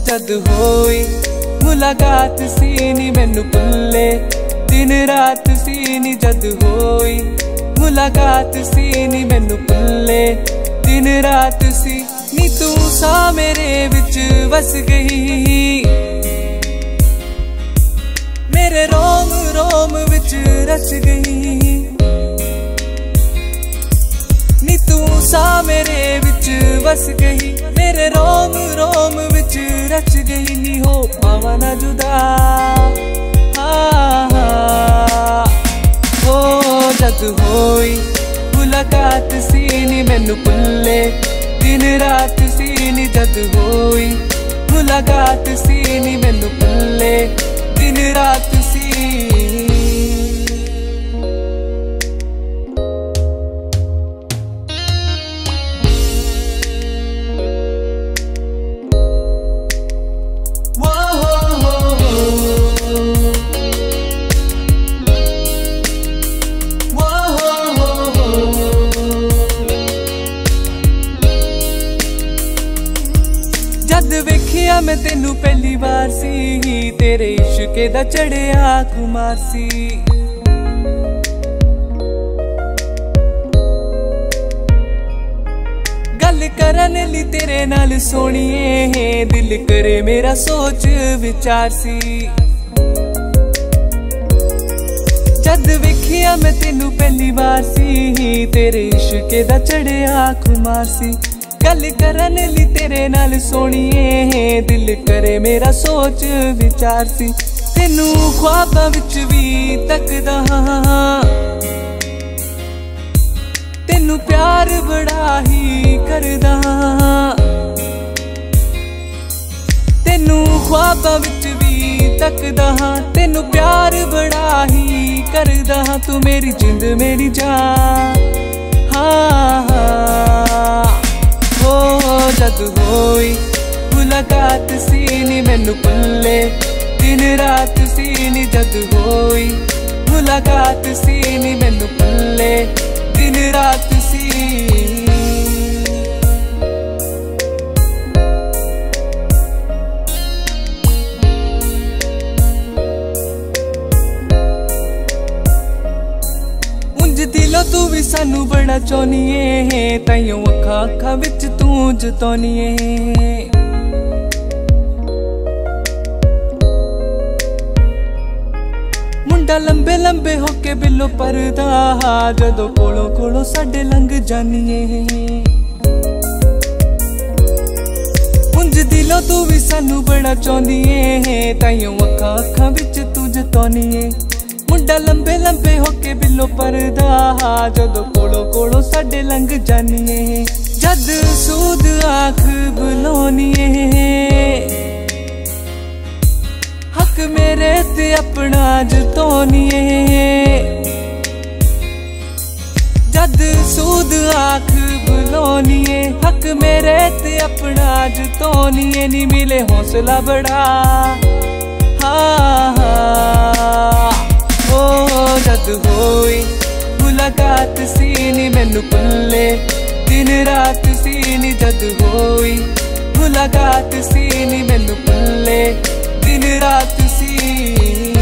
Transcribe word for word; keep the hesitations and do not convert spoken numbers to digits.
जद होई मुलाकात सी नी मैनू भुल्ले, दिन रात सी नी जद होई मुलाकात सी नी मैनू भुल्ले, दिन रात सी नी तू सा मेरे विच वस गई, मेरे रोम रोम विच रच गई, नी तू सा मेरे विच वस गई, मेरे रोम रोम विच रच गई, नी हो पावा ना जुदा हाँ हाँ। हो जद होई मुलाकात सी नी मैनू भुल्ले, दिन रात सी नी जद होई मुलाकात सी नी मैनू भुल्ले, दिन रात सी। जद वेखिया मैं तेनू पहली बार सी, तेरे इश्के दा चढ़िया खुमार सी, गल करन ली तेरे नाल सोनिए, दिल करे मेरा सोच विचार सी, जद वेखिया मैं तेनू पहली बार सी, तेरे इश्के दा चढ़िया खुमार सी, गल करन ली तेरे नाल सोनिए, दिल करे मेरा सोच विचार सी, तेनू ख्वाबां विच भी तकदा हां, तेनू प्यार बड़ा ही करदा हां, तेनू ख्वाबां विच भी तकदा हां, तेनू प्यार बड़ा ही करदा हां, तू मेरी जिंद मेरी जान हाँ हाँ। हो जद होई मुलाकात सी नी मैनू भुल्ले, दिन रात सी नी जद होई मुलाकात सी नी मैनू भुल्ले, दिन रात सी। दिलों तू भी सानू बड़ा चाहनीए, ताइयों अखा अखा विच तू जतौनीए, मुंडा लंबे लंबे होके बिलो परदा, जदों कोलों कोलों साडे लंघ जानीए, उंज दिलों तू भी सानू बड़ा चाहनीए, ताइयों अखा अखा विच तू जतौनीए, मुंडा लंबे लंबे होके बिलो परदा, जदों कोलों कोलों साडे लंघ जानीए, जद सूद आँख बुलाउनीए, हक मेरे ते अपना जतौनीए, जद सूद आँख बुलाउनीए, हक मेरे ते अपना जतौनीए, नी मिले हौसला बड़ा हाँ हाँ। हो जद होई मुलाकात सी नी मैनू भुल्ले, दिन रात सी नी जद होई मुलाकात सी नी मैनू भुल्ले, दिन रात सी।